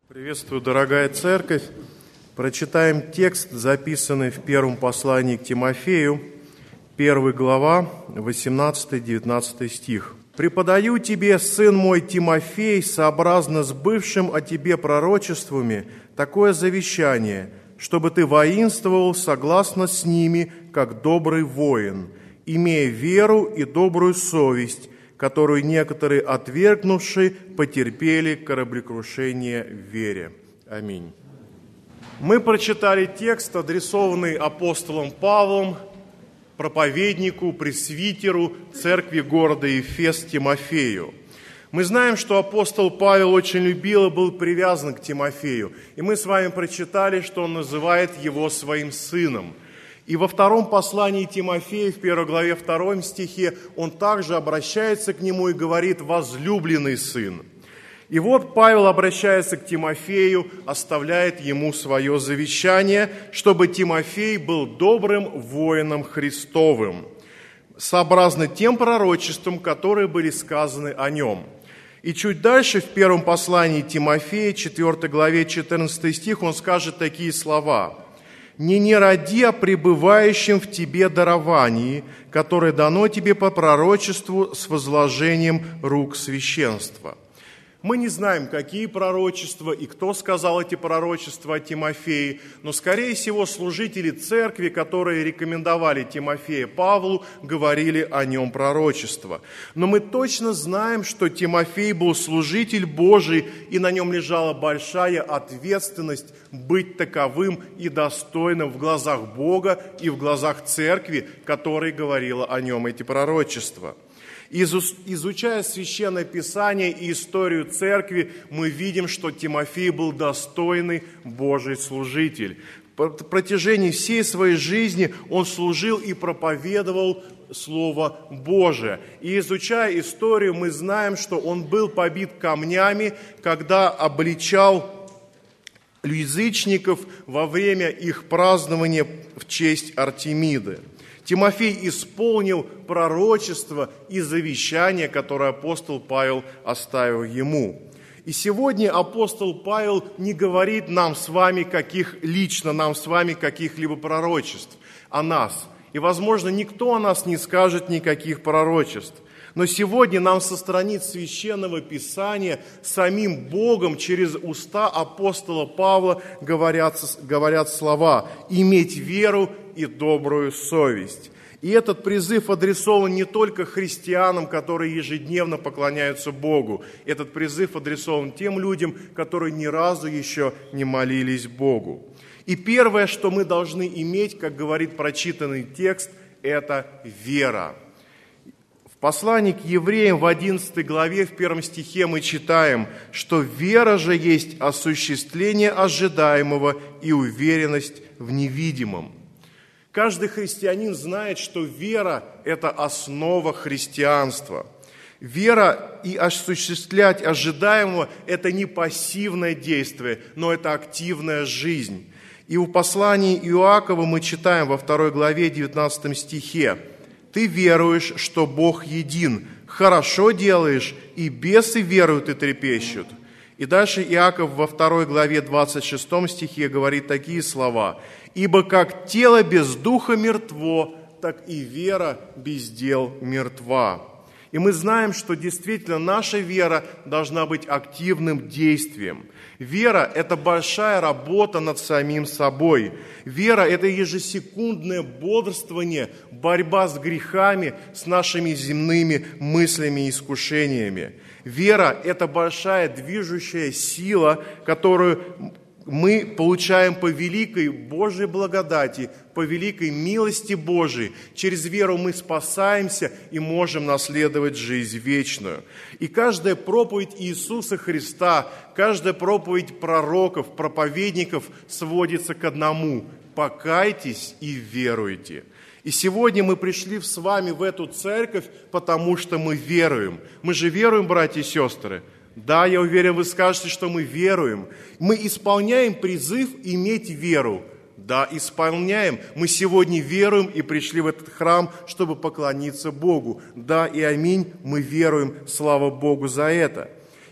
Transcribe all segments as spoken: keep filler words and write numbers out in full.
Приветствую, дорогая церковь. Прочитаем текст, записанный в первом послании к Тимофею, первая глава, восемнадцатый-девятнадцатый стих. «Преподаю тебе, сын мой Тимофей, сообразно с бывшим о тебе пророчествами, такое завещание, чтобы ты воинствовал согласно с ними, как добрый воин, имея веру и добрую совесть, которую некоторые, отвергнувшие, потерпели кораблекрушение в вере». Аминь. Мы прочитали текст, адресованный апостолом Павлом, проповеднику, пресвитеру церкви города Эфес Тимофею. Мы знаем, что апостол Павел очень любил и был привязан к Тимофею. И мы с вами прочитали, что он называет его своим сыном. И во втором послании Тимофея, в первой главе, втором стихе, он также обращается к нему и говорит «возлюбленный сын». И вот Павел обращается к Тимофею, оставляет ему свое завещание, чтобы Тимофей был добрым воином Христовым, сообразно тем пророчествам, которые были сказаны о нем. И чуть дальше, в первом послании Тимофея, четвёртой главе, четырнадцатый стих, он скажет такие слова: «Не не ради о пребывающем в тебе даровании, которое дано тебе по пророчеству с возложением рук священства». Мы не знаем, какие пророчества и кто сказал эти пророчества о Тимофее, но, скорее всего, служители церкви, которые рекомендовали Тимофея Павлу, говорили о нем пророчества. Но мы точно знаем, что Тимофей был служитель Божий, и на нем лежала большая ответственность быть таковым и достойным в глазах Бога и в глазах церкви, которая говорила о нем эти пророчества. Изучая Священное Писание и историю церкви, мы видим, что Тимофей был достойный Божий служитель. По протяжении всей своей жизни он служил и проповедовал Слово Божие. И изучая историю, мы знаем, что он был побит камнями, когда обличал язычников во время их празднования в честь Артемиды. Тимофей исполнил пророчество и завещание, которое апостол Павел оставил ему. И сегодня апостол Павел не говорит нам с вами каких, лично нам с вами каких-либо пророчеств о нас. И, возможно, никто о нас не скажет никаких пророчеств. Но сегодня нам со страниц Священного Писания самим Богом через уста апостола Павла говорят, говорят слова «иметь веру и добрую совесть». И этот призыв адресован не только христианам, которые ежедневно поклоняются Богу. Этот призыв адресован тем людям, которые ни разу еще не молились Богу. И первое, что мы должны иметь, как говорит прочитанный текст, это вера. В послании к евреям в одиннадцатой главе, в первом стихе мы читаем, что вера же есть осуществление ожидаемого и уверенность в невидимом. Каждый христианин знает, что вера – это основа христианства. Вера и осуществлять ожидаемого – это не пассивное действие, но это активная жизнь. И в послании Иакова мы читаем во второй главе, девятнадцатом стихе: «Ты веруешь, что Бог един, хорошо делаешь, и бесы веруют и трепещут». И дальше Иаков во второй главе, двадцать шестом стихе говорит такие слова: «Ибо как тело без духа мертво, так и вера без дел мертва». И мы знаем, что действительно наша вера должна быть активным действием. Вера – это большая работа над самим собой. Вера – это ежесекундное бодрствование, борьба с грехами, с нашими земными мыслями и искушениями. Вера – это большая движущая сила, которую мы получаем по великой Божьей благодати, по великой милости Божией. Через веру мы спасаемся и можем наследовать жизнь вечную. И каждая проповедь Иисуса Христа, каждая проповедь пророков, проповедников сводится к одному: покайтесь и веруйте. И сегодня мы пришли с вами в эту церковь, потому что мы веруем. Мы же веруем, братья и сестры. Да, я уверен, вы скажете, что мы веруем. Мы исполняем призыв иметь веру. Да, исполняем. Мы сегодня веруем и пришли в этот храм, чтобы поклониться Богу. Да и аминь, мы веруем, слава Богу за это.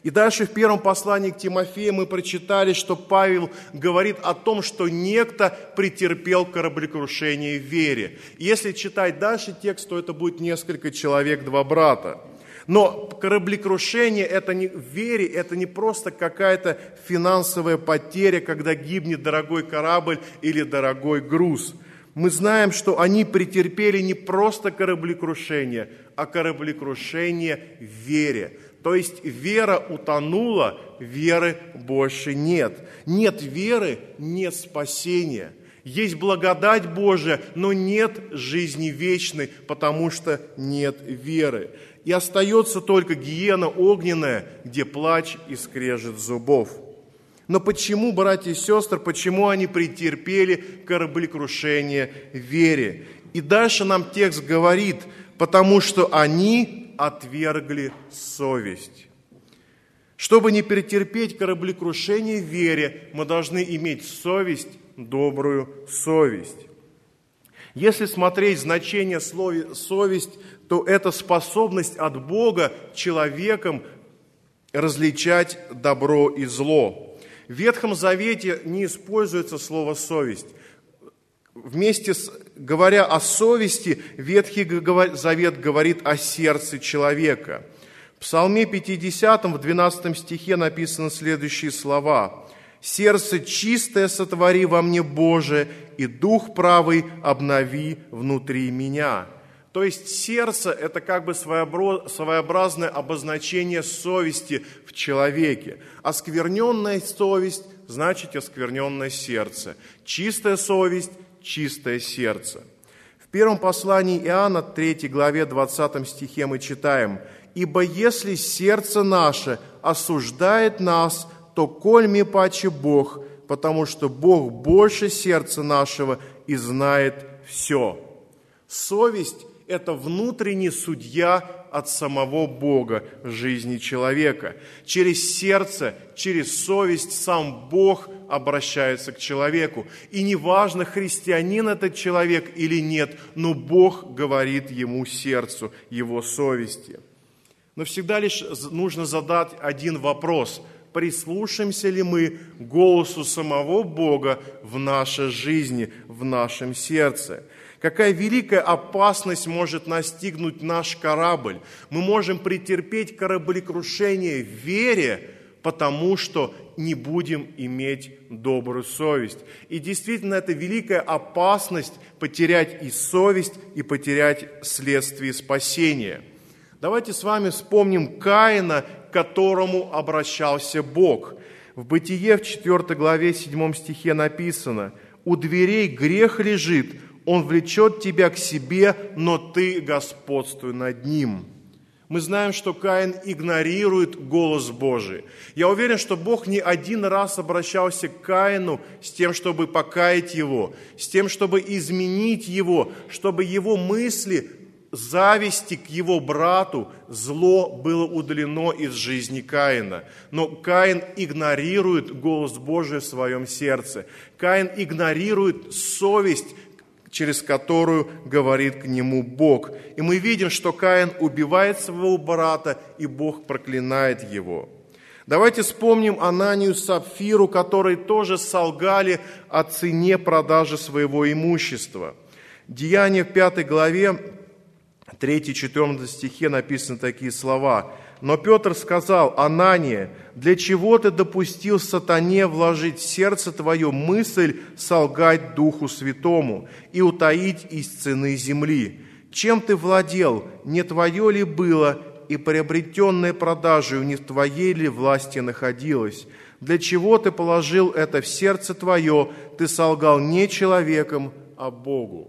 И дальше в первом послании к Тимофею мы прочитали, что Павел говорит о том, что некто претерпел кораблекрушение в вере. И если читать дальше текст, то это будет несколько человек, два брата. Но кораблекрушение это не, в вере это не просто какая-то финансовая потеря, когда гибнет дорогой корабль или дорогой груз. Мы знаем, что они претерпели не просто кораблекрушение, а кораблекрушение в вере. То есть вера утонула, веры больше нет. Нет веры, нет спасения. Есть благодать Божия, но нет жизни вечной, потому что нет веры. И остается только гиена огненная, где плач и скрежет зубов. Но почему, братья и сестры, почему они претерпели кораблекрушение в вере? И дальше нам текст говорит, потому что они отвергли совесть. Чтобы не претерпеть кораблекрушение в вере, мы должны иметь совесть, добрую совесть. Если смотреть значение слова «совесть», то это способность от Бога человеком различать добро и зло. В Ветхом Завете не используется слово «совесть». Вместе с, говоря о совести, Ветхий Завет говорит о сердце человека. В Псалме пятидесятом, в двенадцатом стихе написаны следующие слова. «Сердце чистое сотвори во мне, Боже, и дух правый обнови внутри меня». То есть сердце – это как бы своеобразное обозначение совести в человеке. Оскверненная совесть – значит оскверненное сердце. Чистая совесть – чистое сердце. В первом послании Иоанна, третьей главе, двадцатом стихе мы читаем: «Ибо если сердце наше осуждает нас, то кольми паче Бог, потому что Бог больше сердца нашего и знает все». Совесть – это внутренний судья от самого Бога в жизни человека. Через сердце, через совесть сам Бог обращается к человеку. И неважно, христианин этот человек или нет, но Бог говорит ему сердцу, его совести. Но всегда лишь нужно задать один вопрос: прислушаемся ли мы к голосу самого Бога в нашей жизни, в нашем сердце? Какая великая опасность может настигнуть наш корабль? Мы можем претерпеть кораблекрушение в вере, потому что не будем иметь добрую совесть. И действительно, это великая опасность потерять и совесть, и потерять вследствие спасения. Давайте с вами вспомним Каина, к которому обращался Бог. В Бытие, в четвёртой главе, седьмом стихе написано: «У дверей грех лежит, он влечет тебя к себе, но ты господствуй над ним». Мы знаем, что Каин игнорирует голос Божий. Я уверен, что Бог не один раз обращался к Каину с тем, чтобы покаять его, с тем, чтобы изменить его, чтобы его мысли, зависти к его брату, зло было удалено из жизни Каина. Но Каин игнорирует голос Божий в своем сердце. Каин игнорирует совесть, через которую говорит к нему Бог. И мы видим, что Каин убивает своего брата, и Бог проклинает его. Давайте вспомним Ананию и Сапфиру, которые тоже солгали о цене продажи своего имущества. Деяния в пятой главе, третьем-четвёртом стихе написаны такие слова: «Но Петр сказал: Анания, для чего ты допустил сатане вложить в сердце твое мысль солгать Духу Святому и утаить из цены земли? Чем ты владел, не твое ли было, и приобретенное продажею не в твоей ли власти находилось? Для чего ты положил это в сердце твое? Ты солгал не человеком, а Богу».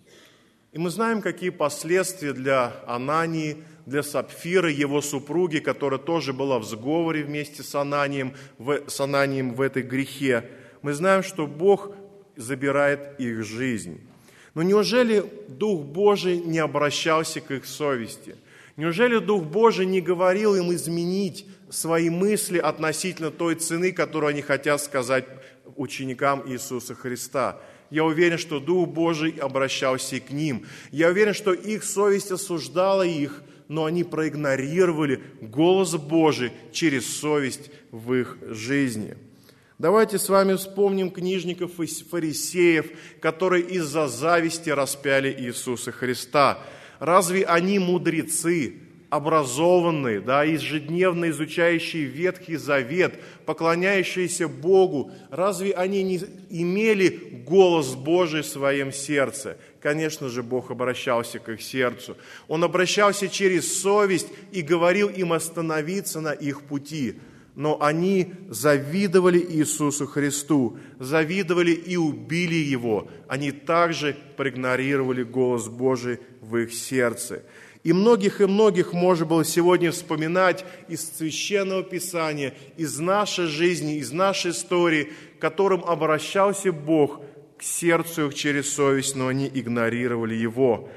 И мы знаем, какие последствия для Анании, для Сапфиры, его супруги, которая тоже была в сговоре вместе с Ананием, в, с Ананием в этой грехе. Мы знаем, что Бог забирает их жизнь. Но неужели Дух Божий не обращался к их совести? Неужели Дух Божий не говорил им изменить свои мысли относительно той цены, которую они хотят сказать ученикам Иисуса Христа? Я уверен, что Дух Божий обращался и к ним. Я уверен, что их совесть осуждала их, но они проигнорировали голос Божий через совесть в их жизни. Давайте с вами вспомним книжников и фарисеев, которые из-за зависти распяли Иисуса Христа. Разве они мудрецы, образованные, да, ежедневно изучающие Ветхий Завет, поклоняющиеся Богу, разве они не имели голос Божий в своем сердце? Конечно же, Бог обращался к их сердцу. Он обращался через совесть и говорил им остановиться на их пути. Но они завидовали Иисусу Христу, завидовали и убили Его. Они также проигнорировали голос Божий в их сердце. И многих и многих можно было сегодня вспоминать из Священного Писания, из нашей жизни, из нашей истории, к которым обращался Бог к сердцу их через совесть, но они игнорировали Его.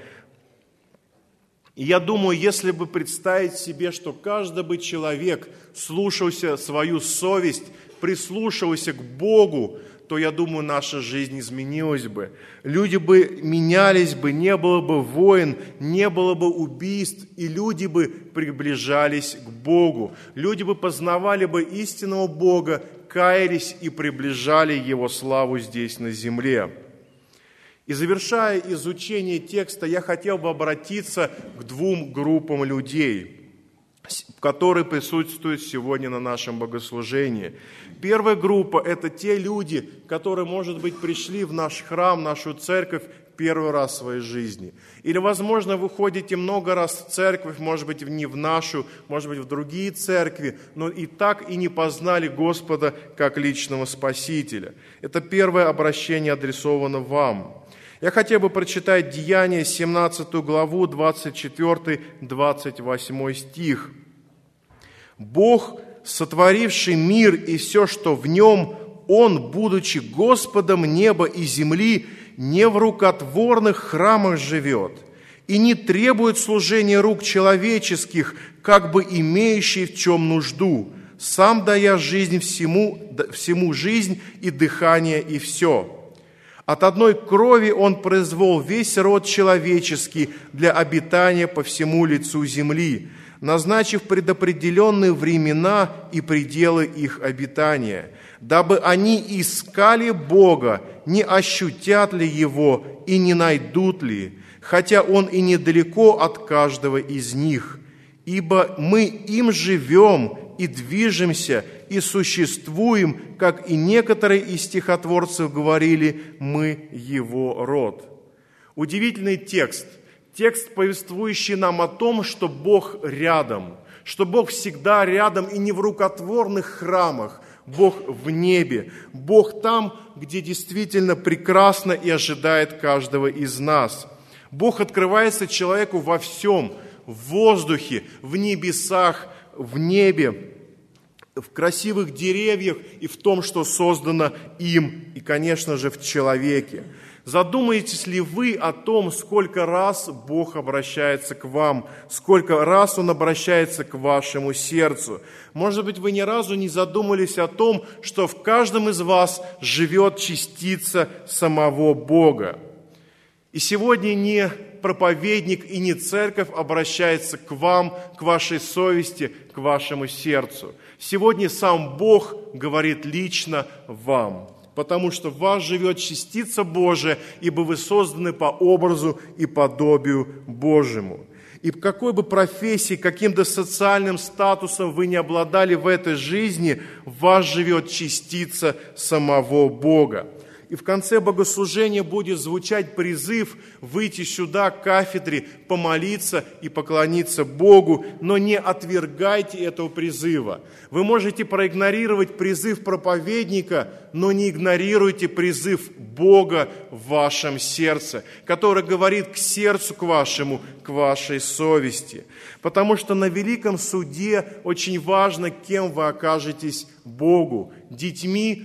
И я думаю, если бы представить себе, что каждый бы человек слушался свою совесть, прислушивался к Богу, то, я думаю, наша жизнь изменилась бы. Люди бы менялись бы, не было бы войн, не было бы убийств, и люди бы приближались к Богу. Люди бы познавали бы истинного Бога, каялись и приближали Его славу здесь на земле. И завершая изучение текста, я хотел бы обратиться к двум группам людей, которые присутствуют сегодня на нашем богослужении. Первая группа – это те люди, которые, может быть, пришли в наш храм, в нашу церковь первый раз в своей жизни. Или, возможно, вы ходите много раз в церковь, может быть, не в нашу, может быть, в другие церкви, но и так и не познали Господа как личного Спасителя. Это первое обращение адресовано вам. Я хотел бы прочитать Деяния, семнадцатую главу, двадцать четвёртый — двадцать восьмой стих. «Бог, сотворивший мир и все, что в нем, Он, будучи Господом неба и земли, не в рукотворных храмах живет и не требует служения рук человеческих, как бы имеющий в чем нужду, сам дая жизнь всему, всему жизнь и дыхание и все». От одной крови Он произвел весь род человеческий для обитания по всему лицу земли, назначив предопределенные времена и пределы их обитания, дабы они искали Бога, не ощутят ли Его и не найдут ли, хотя Он и недалеко от каждого из них. Ибо мы им живем и движемся, и существуем, как и некоторые из стихотворцев говорили, мы Его род». Удивительный текст. Текст, повествующий нам о том, что Бог рядом, что Бог всегда рядом и не в рукотворных храмах, Бог в небе, Бог там, где действительно прекрасно и ожидает каждого из нас. Бог открывается человеку во всем, в воздухе, в небесах, в небе, в красивых деревьях и в том, что создано им, и, конечно же, в человеке. Задумаетесь ли вы о том, сколько раз Бог обращается к вам, сколько раз Он обращается к вашему сердцу? Может быть, вы ни разу не задумались о том, что в каждом из вас живет частица самого Бога. И сегодня не проповедник и не церковь обращается к вам, к вашей совести, к вашему сердцу. Сегодня сам Бог говорит лично вам, потому что в вас живет частица Божия, ибо вы созданы по образу и подобию Божьему. И в какой бы профессии, каким-то социальным статусом вы не обладали в этой жизни, в вас живет частица самого Бога. И в конце богослужения будет звучать призыв выйти сюда, к кафедре, помолиться и поклониться Богу, но не отвергайте этого призыва. Вы можете проигнорировать призыв проповедника, но не игнорируйте призыв Бога в вашем сердце, который говорит к сердцу к вашему, к вашей совести. Потому что на великом суде очень важно, кем вы окажетесь Богу: детьми,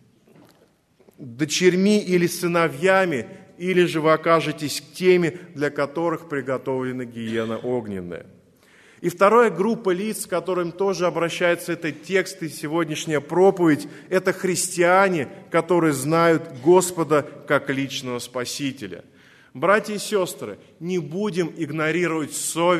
дочерьми или сыновьями, или же вы окажетесь теми, для которых приготовлена гиена огненная. И вторая группа лиц, к которым тоже обращается этот текст и сегодняшняя проповедь, это христиане, которые знают Господа как личного Спасителя. Братья и сестры, не будем игнорировать совесть,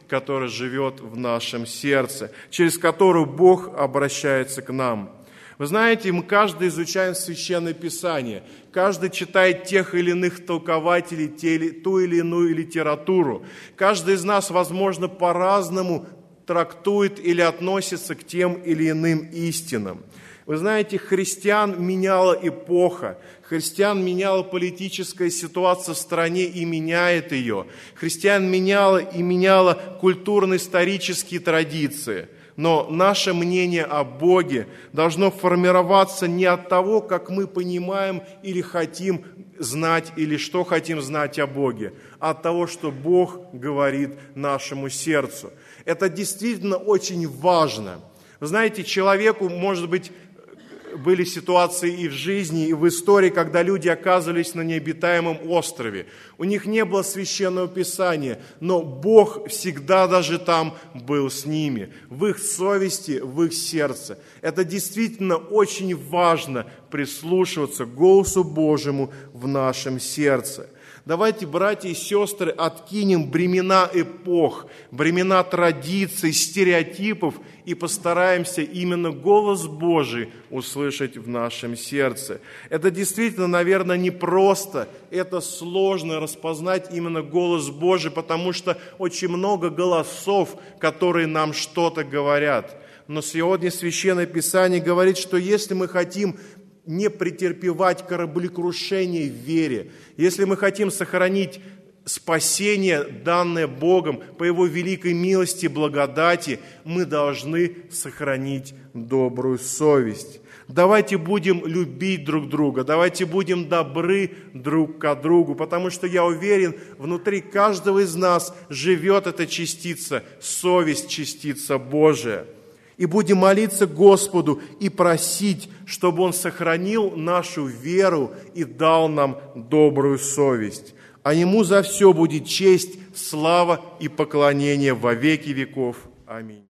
которая живет в нашем сердце, через которую Бог обращается к нам. Вы знаете, мы каждый изучаем Священное Писание, каждый читает тех или иных толкователей, те или, ту или иную литературу. Каждый из нас, возможно, по-разному трактует или относится к тем или иным истинам. Вы знаете, христиан меняла эпоха, христиан меняла политическая ситуация в стране и меняет ее. Христиан меняла и меняла культурно-исторические традиции. Но наше мнение о Боге должно формироваться не от того, как мы понимаем или хотим знать, или что хотим знать о Боге, а от того, что Бог говорит нашему сердцу. Это действительно очень важно. Вы знаете, человеку, может быть, были ситуации и в жизни, и в истории, когда люди оказывались на необитаемом острове. У них не было Священного Писания, но Бог всегда даже там был с ними, в их совести, в их сердце. Это действительно очень важно прислушиваться к голосу Божьему в нашем сердце. Давайте, братья и сестры, откинем бремена эпох, бремена традиций, стереотипов и постараемся именно голос Божий услышать в нашем сердце. Это действительно, наверное, непросто, это сложно распознать именно голос Божий, потому что очень много голосов, которые нам что-то говорят. Но сегодня Священное Писание говорит, что если мы хотим не претерпевать кораблекрушение в вере, если мы хотим сохранить спасение, данное Богом по Его великой милости и благодати, мы должны сохранить добрую совесть. Давайте будем любить друг друга, давайте будем добры друг к другу, потому что я уверен, внутри каждого из нас живет эта частица, совесть, частица Божия. И будем молиться Господу и просить, чтобы Он сохранил нашу веру и дал нам добрую совесть. А Ему за все будет честь, слава и поклонение во веки веков. Аминь.